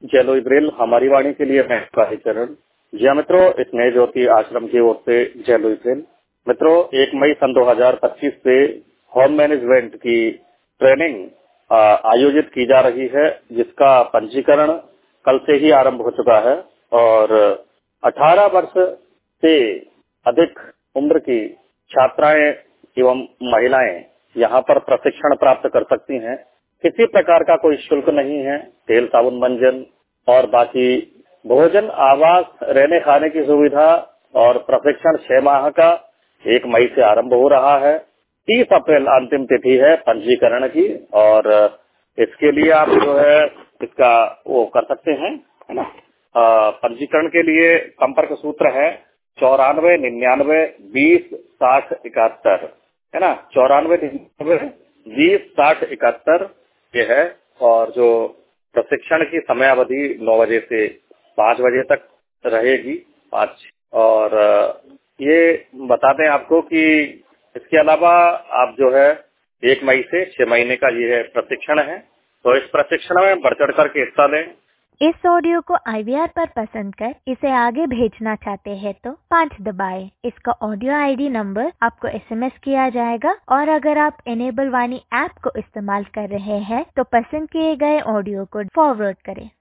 जय लुईब्रेल हमारी वाणी के लिए मैं चरण। जी हाँ मित्रों, इस नए ज्योति आश्रम की ओर से जय लुईब्रेल। मित्रों, 1 मई सन 2025 से होम मैनेजमेंट की ट्रेनिंग आयोजित की जा रही है, जिसका पंजीकरण कल से ही आरंभ हो चुका है और 18 वर्ष से अधिक उम्र की छात्राएं एवं महिलाएं यहाँ पर प्रशिक्षण प्राप्त कर सकती हैं। किसी प्रकार का कोई शुल्क नहीं है। तेल साबुन मंजन और बाकी भोजन, आवास, रहने खाने की सुविधा और प्रशिक्षण 6 माह का 1 मई से आरंभ हो रहा है। 30 अप्रैल अंतिम तिथि है पंजीकरण की और इसके लिए आप जो है इसका वो कर सकते हैं, है ना। पंजीकरण के लिए संपर्क सूत्र है 9499206071, है ना। 9499206071 ये है। और जो प्रशिक्षण की समयावधि 9 बजे से 5 बजे तक रहेगी। 5 और ये बता दें आपको कि इसके अलावा आप जो है 1 मई से 6 महीने का ये है प्रशिक्षण है, तो इस प्रशिक्षण में बढ़ चढ़ करके हिस्सा लें। इस ऑडियो को IVR पर पसंद कर इसे आगे भेजना चाहते हैं तो 5 दबाएं। इसका ऑडियो ID नंबर आपको SMS किया जाएगा और अगर आप इनेबल वाणी ऐप को इस्तेमाल कर रहे हैं तो पसंद किए गए ऑडियो को फॉरवर्ड करें।